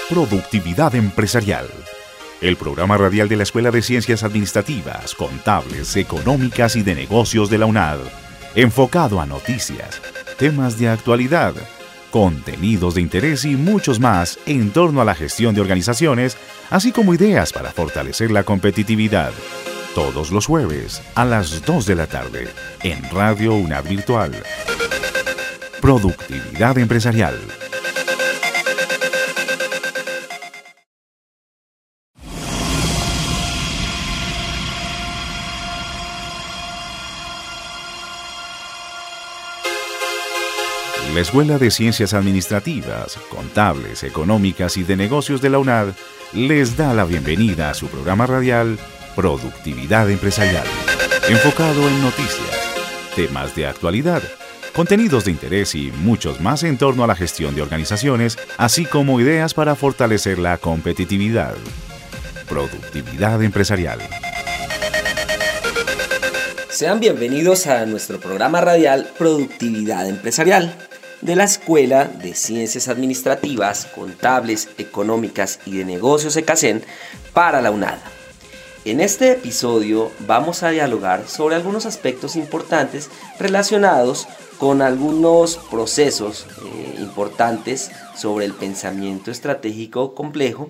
Productividad Empresarial. El programa radial de la Escuela de Ciencias Administrativas, Contables, Económicas y de Negocios de la UNAD. Enfocado a noticias, temas de actualidad, contenidos de interés y muchos más en torno a la gestión de organizaciones, así como ideas para fortalecer la competitividad. Todos los jueves a las 2 de la tarde en Radio UNAD Virtual. Productividad Empresarial. La Escuela de Ciencias Administrativas, Contables, Económicas y de Negocios de la UNAD les da la bienvenida a su programa radial Productividad Empresarial, enfocado en noticias, temas de actualidad, contenidos de interés y muchos más en torno a la gestión de organizaciones, así como ideas para fortalecer la competitividad. Productividad Empresarial. Sean bienvenidos a nuestro programa radial Productividad Empresarial de la Escuela de Ciencias Administrativas, Contables, Económicas y de Negocios ECACEN para la UNAD. En este episodio vamos a dialogar sobre algunos aspectos importantes relacionados con algunos procesos importantes sobre el pensamiento estratégico complejo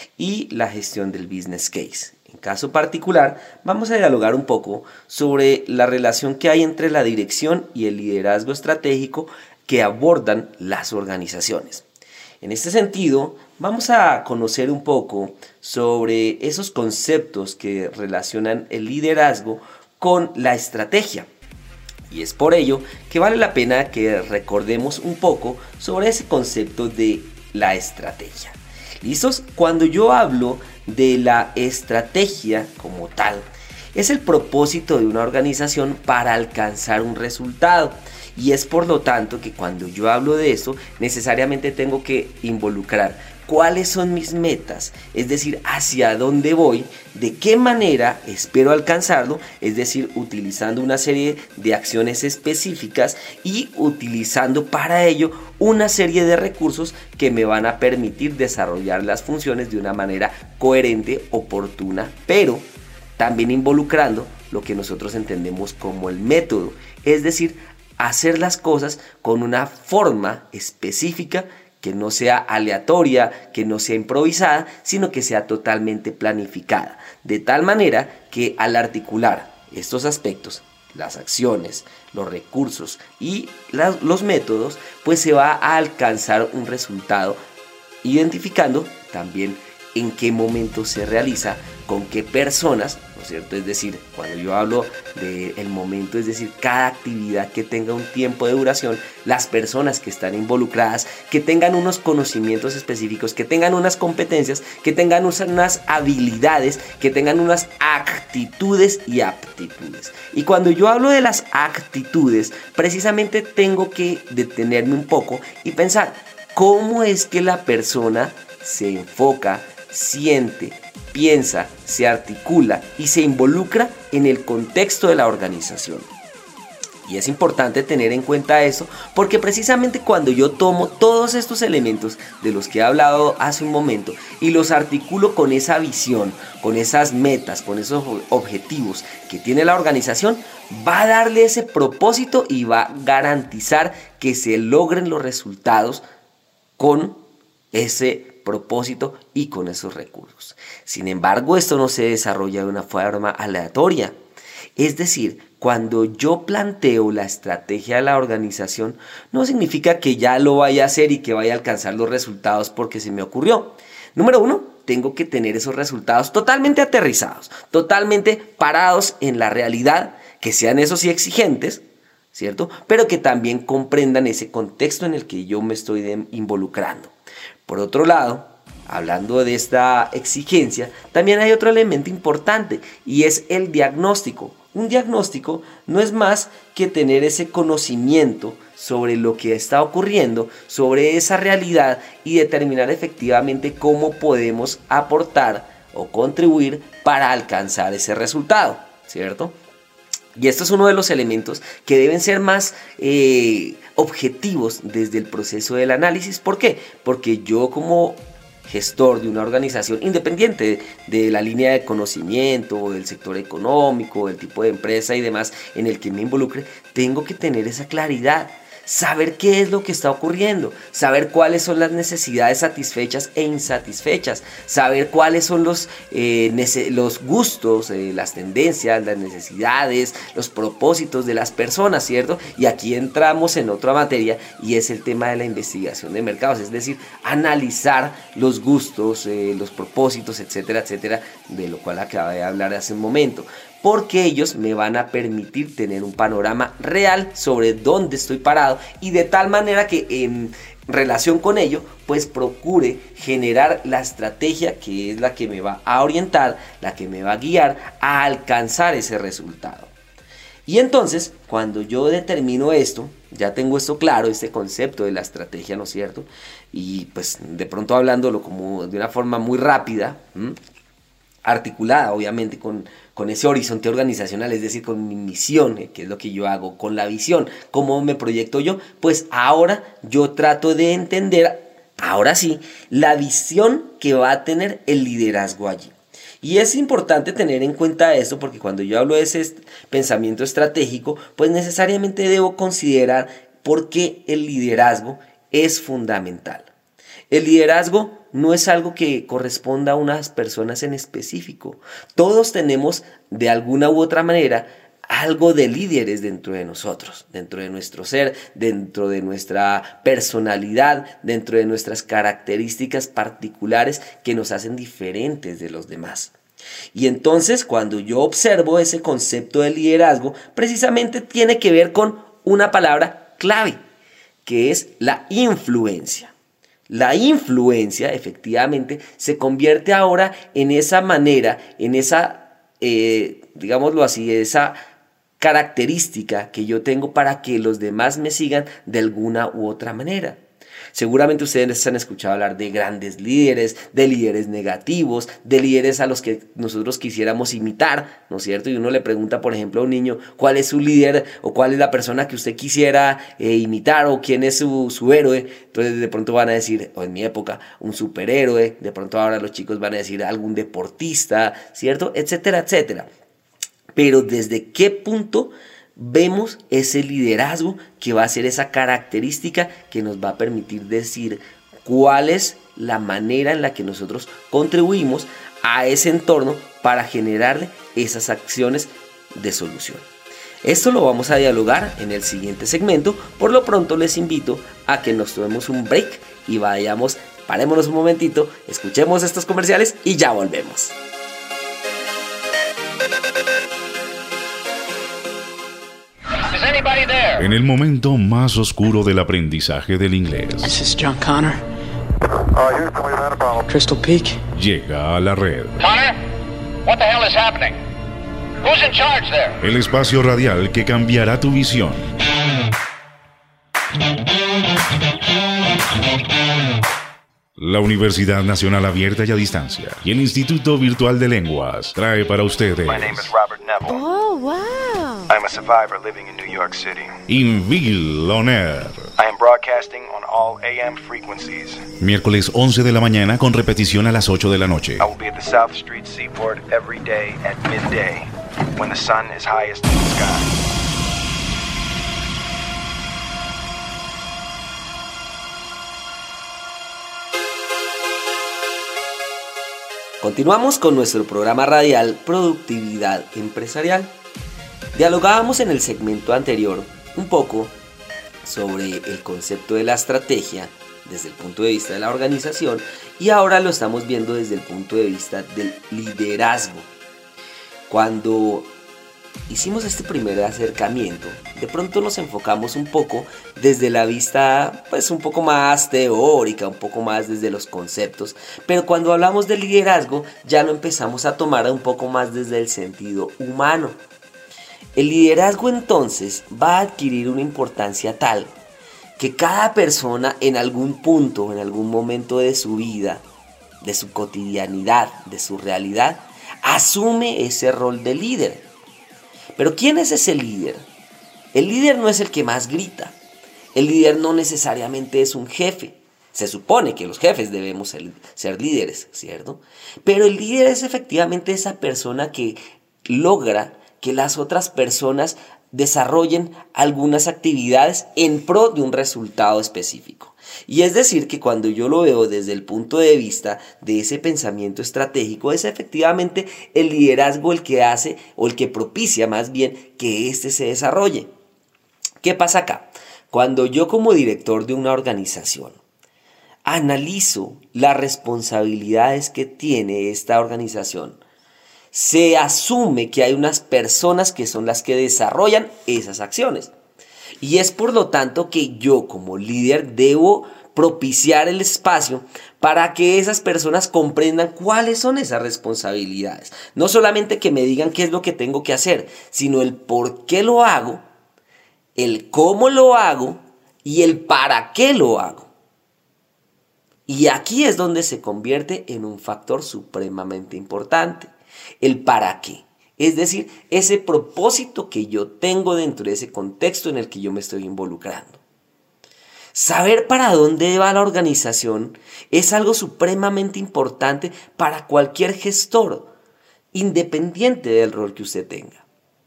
y la gestión del business case. En caso particular, vamos a dialogar un poco sobre la relación que hay entre la dirección y el liderazgo estratégico que abordan las organizaciones. En este sentido, vamos a conocer un poco sobre esos conceptos que relacionan el liderazgo con la estrategia. Y es por ello que vale la pena que recordemos un poco sobre ese concepto de la estrategia. ¿Listos? Cuando yo hablo de la estrategia como tal, es el propósito de una organización para alcanzar un resultado. Y es por lo tanto que cuando yo hablo de eso, necesariamente tengo que involucrar cuáles son mis metas, es decir, hacia dónde voy, de qué manera espero alcanzarlo, es decir, utilizando una serie de acciones específicas y utilizando para ello una serie de recursos que me van a permitir desarrollar las funciones de una manera coherente, oportuna, pero también involucrando lo que nosotros entendemos como el método, es decir, hacer las cosas con una forma específica que no sea aleatoria, que no sea improvisada, sino que sea totalmente planificada. De tal manera que al articular estos aspectos, las acciones, los recursos y los métodos, pues se va a alcanzar un resultado, identificando también en qué momento se realiza, con qué personas, ¿no es cierto? Es decir, cuando yo hablo del momento, es decir, cada actividad que tenga un tiempo de duración, las personas que están involucradas, que tengan unos conocimientos específicos, que tengan unas competencias, que tengan unas habilidades, que tengan unas actitudes y aptitudes. Y cuando yo hablo de las actitudes, precisamente tengo que detenerme un poco y pensar, ¿cómo es que la persona se enfoca, siente, piensa, se articula y se involucra en el contexto de la organización? Y es importante tener en cuenta eso porque precisamente cuando yo tomo todos estos elementos de los que he hablado hace un momento y los articulo con esa visión, con esas metas, con esos objetivos que tiene la organización, va a darle ese propósito y va a garantizar que se logren los resultados con ese propósito y con esos recursos. Sin embargo, esto no se desarrolla de una forma aleatoria. Es decir, cuando yo planteo la estrategia de la organización, no significa que ya lo vaya a hacer y que vaya a alcanzar los resultados porque se me ocurrió. Número uno, tengo que tener esos resultados totalmente aterrizados, totalmente parados en la realidad, que sean esos sí exigentes, ¿cierto? Pero que también comprendan ese contexto en el que yo me estoy involucrando. Por otro lado, hablando de esta exigencia, también hay otro elemento importante y es el diagnóstico. Un diagnóstico no es más que tener ese conocimiento sobre lo que está ocurriendo, sobre esa realidad y determinar efectivamente cómo podemos aportar o contribuir para alcanzar ese resultado, ¿cierto? Y esto es uno de los elementos que deben ser más objetivos desde el proceso del análisis. ¿Por qué? Porque yo como gestor de una organización, independiente de la línea de conocimiento, del sector económico, del tipo de empresa y demás en el que me involucre, tengo que tener esa claridad. Saber qué es lo que está ocurriendo, saber cuáles son las necesidades satisfechas e insatisfechas, saber cuáles son los gustos, las tendencias, las necesidades, los propósitos de las personas, ¿cierto? Y aquí entramos en otra materia y es el tema de la investigación de mercados, es decir, analizar los gustos, los propósitos, etcétera, etcétera, de lo cual acabé de hablar hace un momento. Porque ellos me van a permitir tener un panorama real sobre dónde estoy parado y de tal manera que en relación con ello, pues procure generar la estrategia que es la que me va a orientar, la que me va a guiar a alcanzar ese resultado. Y entonces, cuando yo determino esto, ya tengo esto claro, este concepto de la estrategia, ¿no es cierto? Y pues de pronto hablándolo como de una forma muy rápida, articulada obviamente con ese horizonte organizacional, es decir, con mi misión, que es lo que yo hago, con la visión, cómo me proyecto yo, pues ahora yo trato de entender, ahora sí, la visión que va a tener el liderazgo allí. Y es importante tener en cuenta esto porque cuando yo hablo de ese pensamiento estratégico, pues necesariamente debo considerar por qué el liderazgo es fundamental. El liderazgo no es algo que corresponda a unas personas en específico. Todos tenemos de alguna u otra manera algo de líderes dentro de nosotros, dentro de nuestro ser, dentro de nuestra personalidad, dentro de nuestras características particulares que nos hacen diferentes de los demás. Y entonces cuando yo observo ese concepto de liderazgo, precisamente tiene que ver con una palabra clave, que es la influencia. La influencia, efectivamente, se convierte ahora en esa manera, en esa, digámoslo así, esa característica que yo tengo para que los demás me sigan de alguna u otra manera. Seguramente ustedes han escuchado hablar de grandes líderes, de líderes negativos, de líderes a los que nosotros quisiéramos imitar, ¿no es cierto? Y uno le pregunta, por ejemplo, a un niño, ¿cuál es su líder o cuál es la persona que usted quisiera imitar o quién es su héroe? Entonces de pronto van a decir, o en mi época, un superhéroe, de pronto ahora los chicos van a decir algún deportista, ¿cierto? Etcétera, etcétera. Pero ¿desde qué punto vemos ese liderazgo que va a ser esa característica que nos va a permitir decir cuál es la manera en la que nosotros contribuimos a ese entorno para generarle esas acciones de solución? Esto lo vamos a dialogar en el siguiente segmento. Por lo pronto les invito a que nos tomemos un break y parémonos un momentito, escuchemos estos comerciales y ya volvemos. En el momento más oscuro del aprendizaje del inglés, This is John Connor. Crystal Peak. llega a la red. Connor, what the hell is happening? Who's in charge there? El espacio radial que cambiará tu visión. La Universidad Nacional Abierta y a Distancia y el Instituto Virtual de Lenguas trae para ustedes My name is Robert Neville. Oh, wow. I'm a survivor living in New York City. Invil On Air. I am broadcasting on all AM frequencies. Miércoles 11 de la mañana con repetición a las 8 de la noche. I will be at the South Street Seaport every day at midday, when the sun is highest in the sky. Continuamos con nuestro programa radial Productividad Empresarial. Dialogábamos en el segmento anterior un poco sobre el concepto de la estrategia desde el punto de vista de la organización y ahora lo estamos viendo desde el punto de vista del liderazgo. Cuando hicimos este primer acercamiento, de pronto nos enfocamos un poco desde la vista pues un poco más teórica, un poco más desde los conceptos, pero cuando hablamos de liderazgo ya lo empezamos a tomar un poco más desde el sentido humano. El liderazgo entonces va a adquirir una importancia tal que cada persona en algún punto, en algún momento de su vida, de su cotidianidad, de su realidad, asume ese rol de líder. Pero ¿quién es ese líder? El líder no es el que más grita. El líder no necesariamente es un jefe. Se supone que los jefes debemos ser líderes, ¿cierto? Pero el líder es efectivamente esa persona que logra que las otras personas desarrollen algunas actividades en pro de un resultado específico. Y es decir, que cuando yo lo veo desde el punto de vista de ese pensamiento estratégico, es efectivamente el liderazgo el que hace o el que propicia más bien que éste se desarrolle. ¿Qué pasa acá? Cuando yo como director de una organización analizo las responsabilidades que tiene esta organización, se asume que hay unas personas que son las que desarrollan esas acciones. Y es por lo tanto que yo como líder debo propiciar el espacio para que esas personas comprendan cuáles son esas responsabilidades. No solamente que me digan qué es lo que tengo que hacer, sino el por qué lo hago, el cómo lo hago y el para qué lo hago. Y aquí es donde se convierte en un factor supremamente importante. El para qué, es decir, ese propósito que yo tengo dentro de ese contexto en el que yo me estoy involucrando. Saber para dónde va la organización es algo supremamente importante para cualquier gestor, independiente del rol que usted tenga.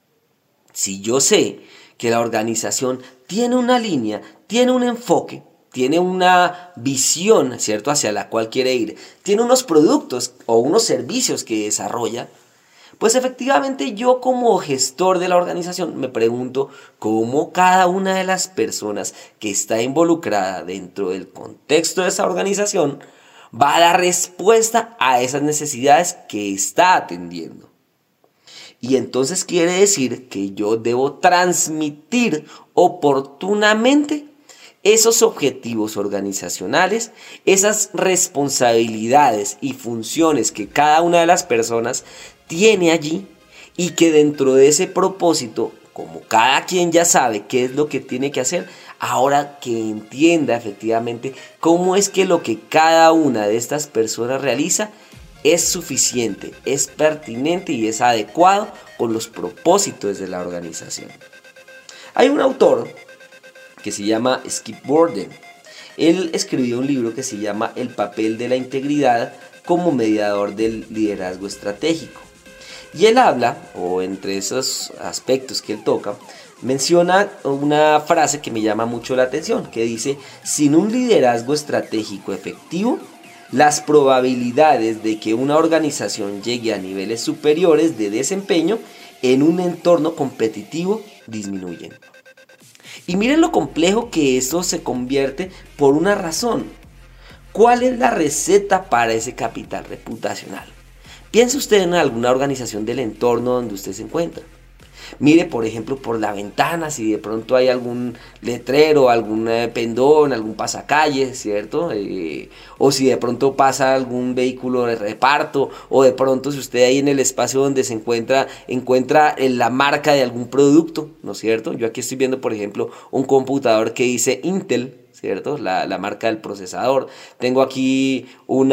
Si yo sé que la organización tiene una línea, tiene un enfoque, tiene una visión, ¿cierto?, hacia la cual quiere ir, tiene unos productos o unos servicios que desarrolla, pues efectivamente yo como gestor de la organización me pregunto cómo cada una de las personas que está involucrada dentro del contexto de esa organización va a dar respuesta a esas necesidades que está atendiendo. Y entonces quiere decir que yo debo transmitir oportunamente esos objetivos organizacionales, esas responsabilidades y funciones que cada una de las personas tiene allí y que dentro de ese propósito, como cada quien ya sabe qué es lo que tiene que hacer, ahora que entienda efectivamente cómo es que lo que cada una de estas personas realiza es suficiente, es pertinente y es adecuado con los propósitos de la organización. Hay un autor que se llama Skip Borden. Él escribió un libro que se llama El papel de la integridad como mediador del liderazgo estratégico. Y él habla, o entre esos aspectos que él toca, menciona una frase que me llama mucho la atención, que dice: sin un liderazgo estratégico efectivo, las probabilidades de que una organización llegue a niveles superiores de desempeño en un entorno competitivo disminuyen. Y miren lo complejo que esto se convierte por una razón. ¿Cuál es la receta para ese capital reputacional? Piense usted en alguna organización del entorno donde usted se encuentra. Mire, por ejemplo, por la ventana si de pronto hay algún letrero, algún pendón, algún pasacalle, ¿cierto? O si de pronto pasa algún vehículo de reparto, o de pronto si usted ahí en el espacio donde se encuentra la marca de algún producto, ¿no es cierto? Yo aquí estoy viendo, por ejemplo, un computador que dice Intel, ¿cierto? La marca del procesador. Tengo aquí un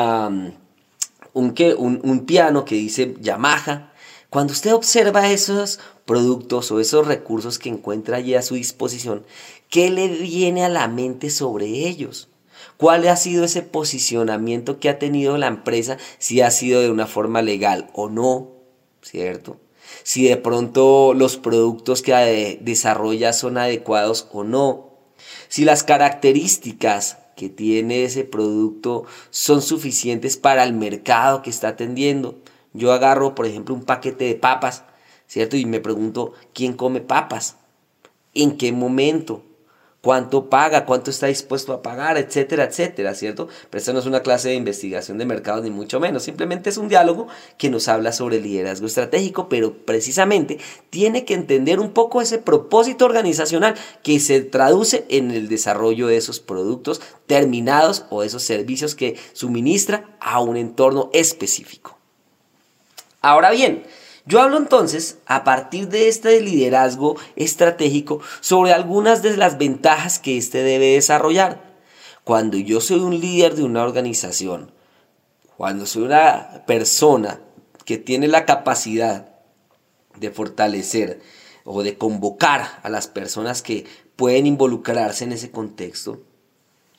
piano que dice Yamaha. Cuando usted observa esos productos o esos recursos que encuentra allí a su disposición, ¿qué le viene a la mente sobre ellos? ¿Cuál ha sido ese posicionamiento que ha tenido la empresa, si ha sido de una forma legal o no, ¿cierto? Si de pronto los productos que desarrolla son adecuados o no. Si las características que tiene ese producto son suficientes para el mercado que está atendiendo. Yo agarro, por ejemplo, un paquete de papas, ¿cierto? Y me pregunto, ¿quién come papas? ¿En qué momento? ¿Cuánto paga? ¿Cuánto está dispuesto a pagar? Etcétera, etcétera, ¿cierto? Pero esto no es una clase de investigación de mercados, ni mucho menos. Simplemente es un diálogo que nos habla sobre el liderazgo estratégico, pero precisamente tiene que entender un poco ese propósito organizacional que se traduce en el desarrollo de esos productos terminados o esos servicios que suministra a un entorno específico. Ahora bien, yo hablo entonces, a partir de este liderazgo estratégico, sobre algunas de las ventajas que éste debe desarrollar. Cuando yo soy un líder de una organización, cuando soy una persona que tiene la capacidad de fortalecer o de convocar a las personas que pueden involucrarse en ese contexto,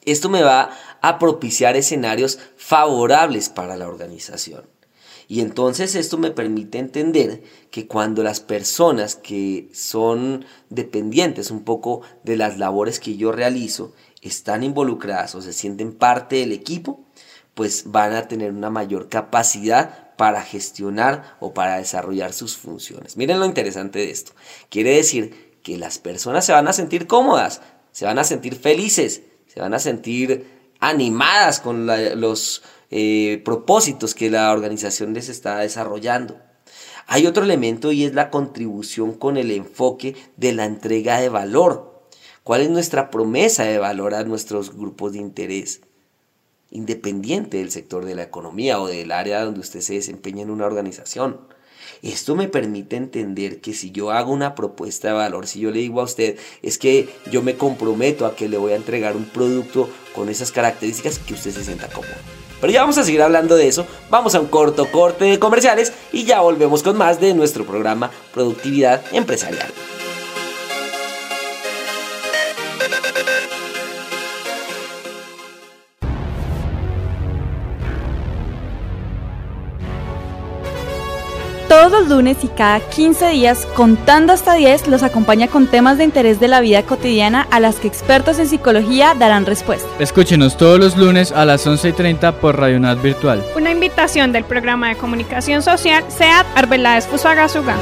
Esto me va a propiciar escenarios favorables para la organización. Y entonces esto me permite entender que cuando las personas que son dependientes un poco de las labores que yo realizo están involucradas o se sienten parte del equipo, pues van a tener una mayor capacidad para gestionar o para desarrollar sus funciones. Miren lo interesante de esto. Quiere decir que las personas se van a sentir cómodas, se van a sentir felices, se van a sentir animadas con los propósitos que la organización les está desarrollando. Hay otro elemento y es la contribución con el enfoque de la entrega de valor. ¿Cuál es nuestra promesa de valor a nuestros grupos de interés? Independiente del sector de la economía o del área donde usted se desempeña en una organización. Esto me permite entender que si yo hago una propuesta de valor, si yo le digo a usted, es que yo me comprometo a que le voy a entregar un producto con esas características, que usted se sienta cómodo. Pero ya vamos a seguir hablando de eso, vamos a un corte de comerciales y ya volvemos con más de nuestro programa Productividad Empresarial. Todos los lunes y cada 15 días, contando hasta 10, los acompaña con temas de interés de la vida cotidiana a las que expertos en psicología darán respuesta. Escúchenos todos los lunes a las 11:30 por Radionat Virtual. Una invitación del programa de comunicación social SEAT Arbeláez Fusagasugá.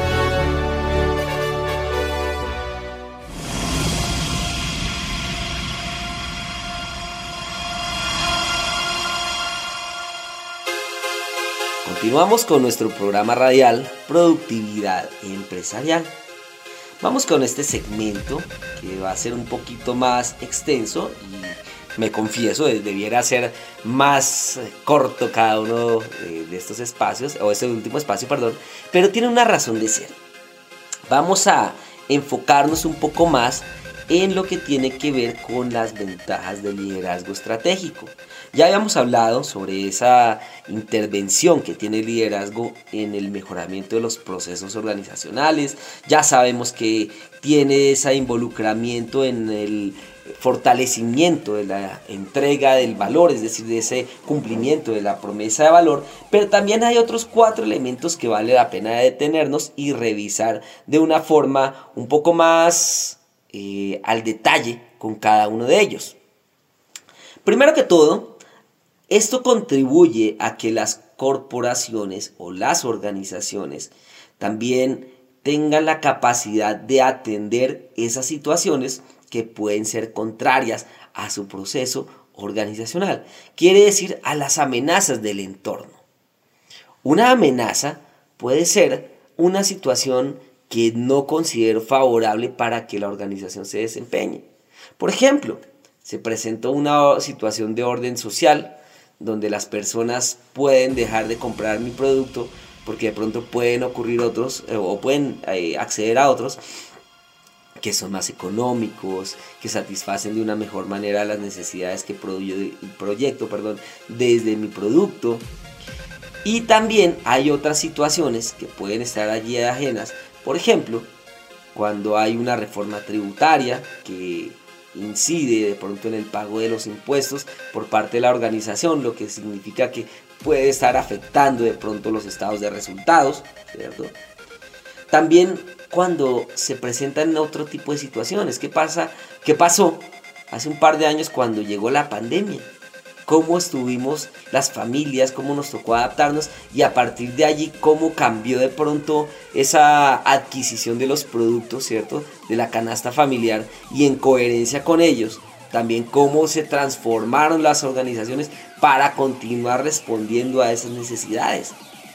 Continuamos con nuestro programa radial Productividad Empresarial. Vamos con este segmento que va a ser un poquito más extenso y me confieso, debiera ser más corto cada uno de estos espacios, o este último espacio, perdón, pero tiene una razón de ser. Vamos a enfocarnos un poco más en lo que tiene que ver con las ventajas del liderazgo estratégico. Ya habíamos hablado sobre esa intervención que tiene el liderazgo en el mejoramiento de los procesos organizacionales. Ya sabemos que tiene ese involucramiento en el fortalecimiento de la entrega del valor, es decir, de ese cumplimiento de la promesa de valor. Pero también hay otros 4 elementos que vale la pena detenernos y revisar de una forma un poco más al detalle con cada uno de ellos. Primero que todo, esto contribuye a que las corporaciones o las organizaciones también tengan la capacidad de atender esas situaciones que pueden ser contrarias a su proceso organizacional. Quiere decir, a las amenazas del entorno. Una amenaza puede ser una situación que no considero favorable para que la organización se desempeñe. Por ejemplo, se presentó una situación de orden social donde las personas pueden dejar de comprar mi producto porque de pronto pueden ocurrir otros o pueden acceder a otros que son más económicos, que satisfacen de una mejor manera las necesidades que proyecto desde mi producto. Y también hay otras situaciones que pueden estar allí ajenas. Por ejemplo, cuando hay una reforma tributaria que incide de pronto en el pago de los impuestos por parte de la organización, lo que significa que puede estar afectando de pronto los estados de resultados, ¿cierto? También cuando se presentan otro tipo de situaciones. ¿Qué pasó hace un par de años cuando llegó la pandemia? Cómo estuvimos las familias, cómo nos tocó adaptarnos y a partir de allí cómo cambió de pronto esa adquisición de los productos, ¿cierto? De la canasta familiar y en coherencia con ellos, también cómo se transformaron las organizaciones para continuar respondiendo a esas necesidades.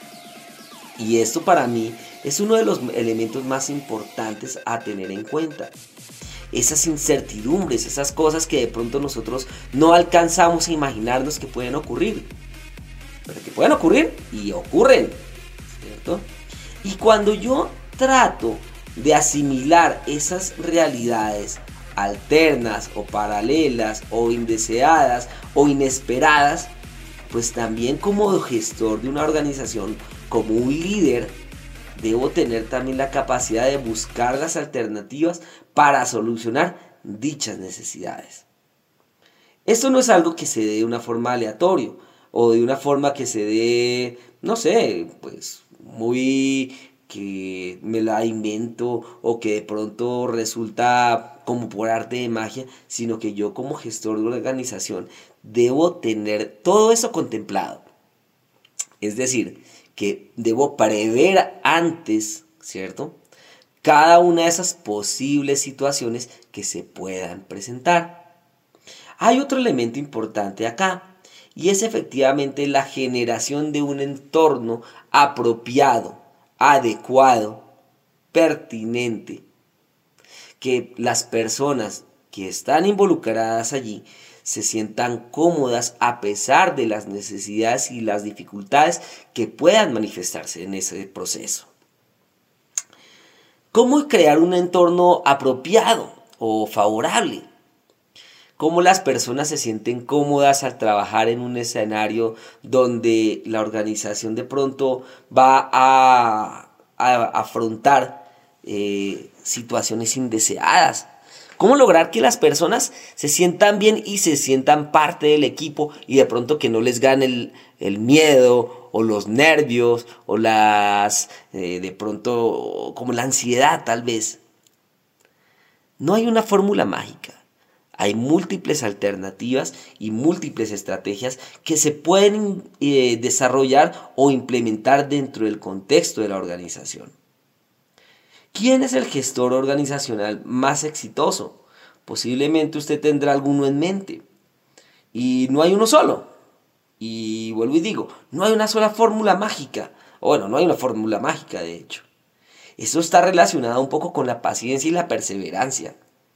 Y esto para mí es uno de los elementos más importantes a tener en cuenta. Esas incertidumbres, esas cosas que de pronto nosotros no alcanzamos a imaginarnos que pueden ocurrir, pero que pueden ocurrir y ocurren, ¿cierto? Y cuando yo trato de asimilar esas realidades alternas o paralelas o indeseadas o inesperadas, pues también como gestor de una organización, como un líder, debo tener también la capacidad de buscar las alternativas para solucionar dichas necesidades. Esto no es algo que se dé de una forma aleatoria o de una forma que se dé, no sé, pues muy que me la invento o que de pronto resulta como por arte de magia, sino que yo como gestor de organización debo tener todo eso contemplado. Es decir, que debo prever antes, ¿cierto?, cada una de esas posibles situaciones que se puedan presentar. Hay otro elemento importante acá, y es efectivamente la generación de un entorno apropiado, adecuado, pertinente, que las personas que están involucradas allí se sientan cómodas a pesar de las necesidades y las dificultades que puedan manifestarse en ese proceso. ¿Cómo crear un entorno apropiado o favorable? ¿Cómo las personas se sienten cómodas al trabajar en un escenario donde la organización de pronto va a afrontar situaciones indeseadas? ¿Cómo lograr que las personas se sientan bien y se sientan parte del equipo y de pronto que no les gane el miedo o los nervios o de pronto como la ansiedad tal vez? No hay una fórmula mágica. Hay múltiples alternativas y múltiples estrategias que se pueden desarrollar o implementar dentro del contexto de la organización. ¿Quién es el gestor organizacional más exitoso? Posiblemente usted tendrá alguno en mente. Y no hay uno solo. Y vuelvo y digo, no hay una sola fórmula mágica. Bueno, no hay una fórmula mágica de hecho. Eso está relacionado un poco con la paciencia y la perseverancia.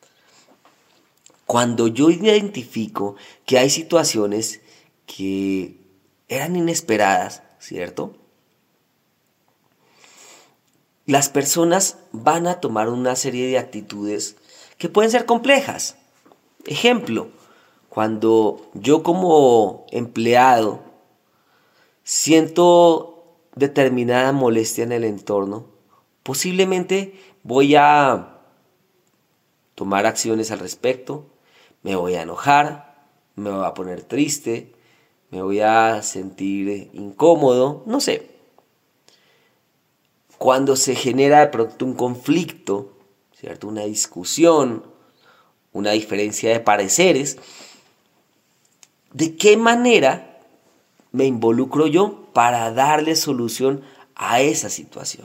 Cuando yo identifico que hay situaciones que eran inesperadas, ¿cierto?, las personas van a tomar una serie de actitudes que pueden ser complejas. Ejemplo, cuando yo como empleado siento determinada molestia en el entorno, posiblemente voy a tomar acciones al respecto, me voy a enojar, me voy a poner triste, me voy a sentir incómodo, no sé. Cuando se genera de pronto un conflicto, ¿cierto?, una discusión, una diferencia de pareceres, ¿de qué manera me involucro yo para darle solución a esa situación?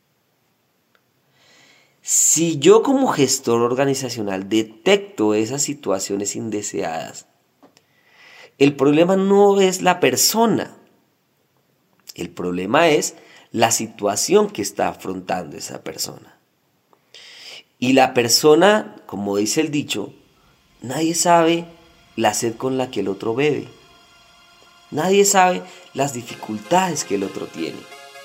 Si yo como gestor organizacional detecto esas situaciones indeseadas, el problema no es la persona, el problema es la situación que está afrontando esa persona. Y la persona, como dice el dicho, nadie sabe la sed con la que el otro bebe. Nadie sabe las dificultades que el otro tiene.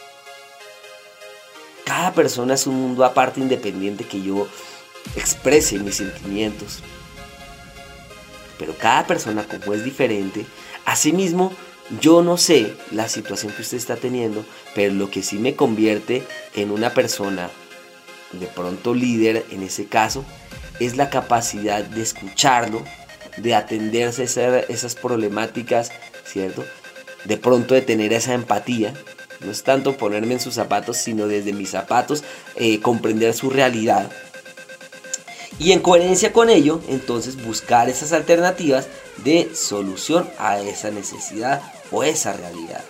Cada persona es un mundo aparte, independiente que yo exprese mis sentimientos. Pero cada persona, como es diferente, asimismo, yo no sé la situación que usted está teniendo, pero lo que sí me convierte en una persona, de pronto líder en ese caso, es la capacidad de escucharlo, de atenderse esas problemáticas, ¿cierto? De pronto de tener esa empatía. No es tanto ponerme en sus zapatos, sino desde mis zapatos comprender su realidad. Y en coherencia con ello, entonces buscar esas alternativas de solución a esa necesidad o esa realidad.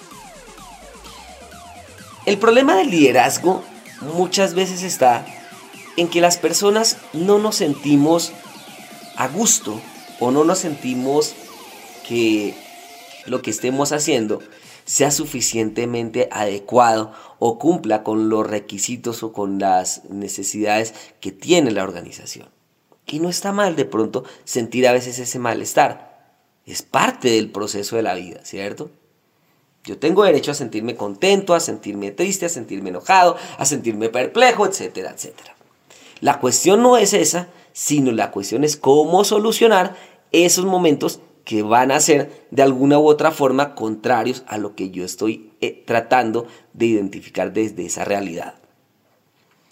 El problema del liderazgo muchas veces está en que las personas no nos sentimos a gusto o no nos sentimos que lo que estemos haciendo sea suficientemente adecuado o cumpla con los requisitos o con las necesidades que tiene la organización. Y no está mal de pronto sentir a veces ese malestar. Es parte del proceso de la vida, ¿cierto? Yo tengo derecho a sentirme contento, a sentirme triste, a sentirme enojado, a sentirme perplejo, etcétera, etcétera. La cuestión no es esa, sino la cuestión es cómo solucionar esos momentos que van a ser de alguna u otra forma contrarios a lo que yo estoy tratando de identificar desde esa realidad.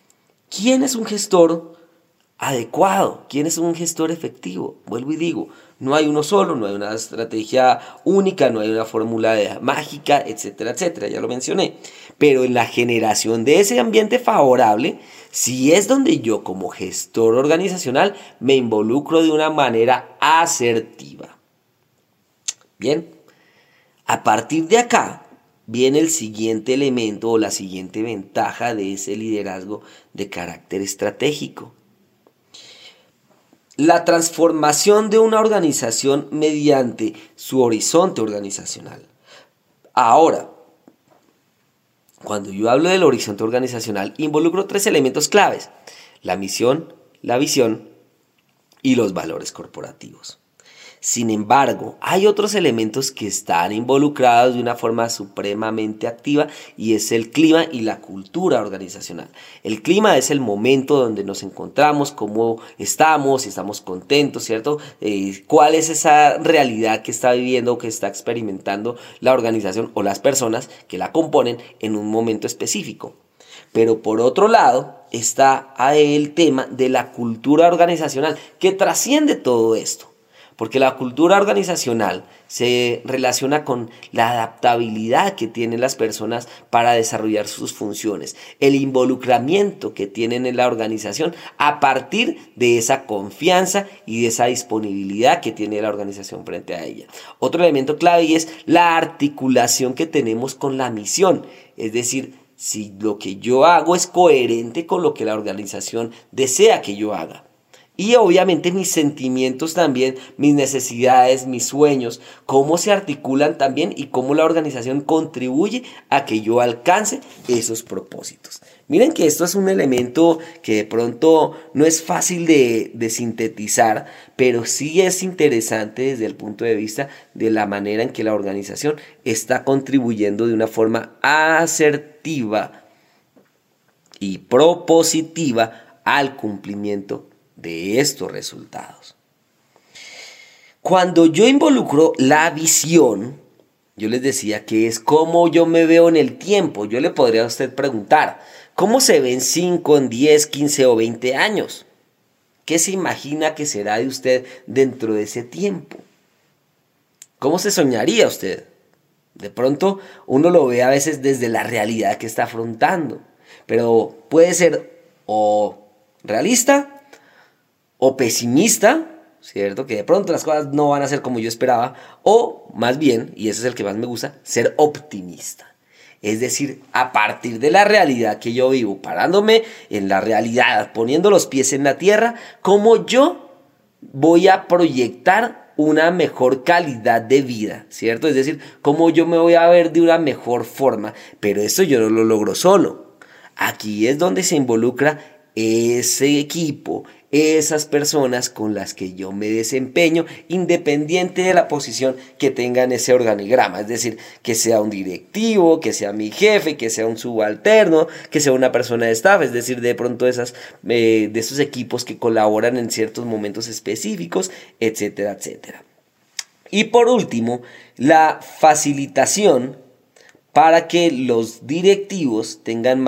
¿Quién es un gestor adecuado? ¿Quién es un gestor efectivo? Vuelvo y digo, No hay uno solo, no hay una estrategia única, no hay una fórmula mágica, etcétera, etcétera, ya lo mencioné. Pero en la generación de ese ambiente favorable, sí es donde yo como gestor organizacional me involucro de una manera asertiva. Bien, a partir de acá viene el siguiente elemento o la siguiente ventaja de ese liderazgo de carácter estratégico. La transformación de una organización mediante su horizonte organizacional. Ahora, cuando yo hablo del horizonte organizacional, involucro 3 elementos claves: la misión, la visión y los valores corporativos. Sin embargo, hay otros elementos que están involucrados de una forma supremamente activa, y es el clima y la cultura organizacional. El clima es el momento donde nos encontramos, cómo estamos, si estamos contentos, ¿cierto? ¿Cuál es esa realidad que está viviendo o que está experimentando la organización o las personas que la componen en un momento específico? Pero por otro lado está el tema de la cultura organizacional, que trasciende todo esto. Porque la cultura organizacional se relaciona con la adaptabilidad que tienen las personas para desarrollar sus funciones, el involucramiento que tienen en la organización a partir de esa confianza y de esa disponibilidad que tiene la organización frente a ella. Otro elemento clave es la articulación que tenemos con la misión, es decir, si lo que yo hago es coherente con lo que la organización desea que yo haga. Y obviamente mis sentimientos también, mis necesidades, mis sueños, cómo se articulan también y cómo la organización contribuye a que yo alcance esos propósitos. Miren que esto es un elemento que de pronto no es fácil de sintetizar, pero sí es interesante desde el punto de vista de la manera en que la organización está contribuyendo de una forma asertiva y propositiva al cumplimiento de estos resultados. Cuando yo involucro la visión, yo les decía que es cómo yo me veo en el tiempo. Yo le podría a usted preguntar, ¿cómo se ve en 5, en 10, 15 o 20 años? ¿Qué se imagina que será de usted dentro de ese tiempo? ¿Cómo se soñaría usted? De pronto uno lo ve a veces desde la realidad que está afrontando, pero puede ser o realista o pesimista, ¿cierto? Que de pronto las cosas no van a ser como yo esperaba, o más bien, y ese es el que más me gusta, ser optimista. Es decir, a partir de la realidad que yo vivo, parándome en la realidad, poniendo los pies en la tierra, cómo yo voy a proyectar una mejor calidad de vida, ¿cierto? Es decir, cómo yo me voy a ver de una mejor forma, pero eso yo no lo logro solo. Aquí es donde se involucra ese equipo, esas personas con las que yo me desempeño, independiente de la posición que tenga en ese organigrama, es decir, que sea un directivo, que sea mi jefe, que sea un subalterno, que sea una persona de staff, es decir, de pronto de esos equipos que colaboran en ciertos momentos específicos, etcétera, etcétera. Y por último, la facilitación para que los directivos tengan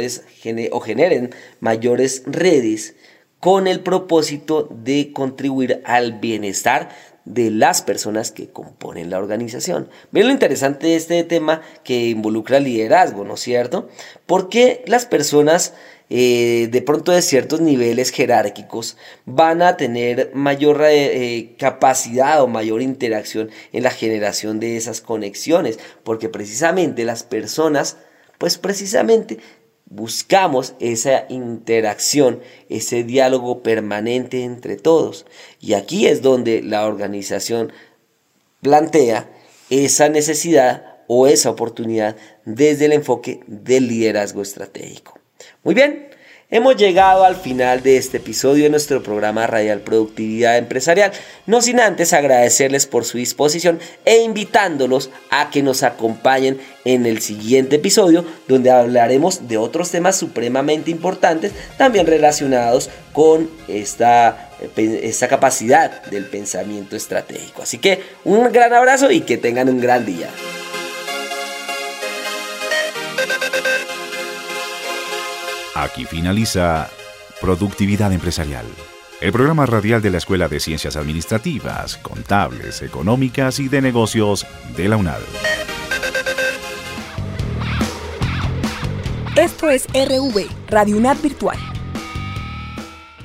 generen mayores redes con el propósito de contribuir al bienestar de las personas que componen la organización. Ven lo interesante de este tema que involucra liderazgo, ¿no es cierto? Porque las personas de pronto de ciertos niveles jerárquicos van a tener mayor capacidad o mayor interacción en la generación de esas conexiones, porque precisamente las personas, pues precisamente buscamos esa interacción, ese diálogo permanente entre todos. Y aquí es donde la organización plantea esa necesidad o esa oportunidad desde el enfoque del liderazgo estratégico. Muy bien, hemos llegado al final de este episodio de nuestro programa radial Productividad Empresarial, no sin antes agradecerles por su disposición e invitándolos a que nos acompañen en el siguiente episodio, donde hablaremos de otros temas supremamente importantes, también relacionados con esta capacidad del pensamiento estratégico. Así que un gran abrazo y que tengan un gran día. Aquí finaliza Productividad Empresarial, el programa radial de la Escuela de Ciencias Administrativas, Contables, Económicas y de Negocios de la UNAD. Esto es RV, Radio UNAD Virtual.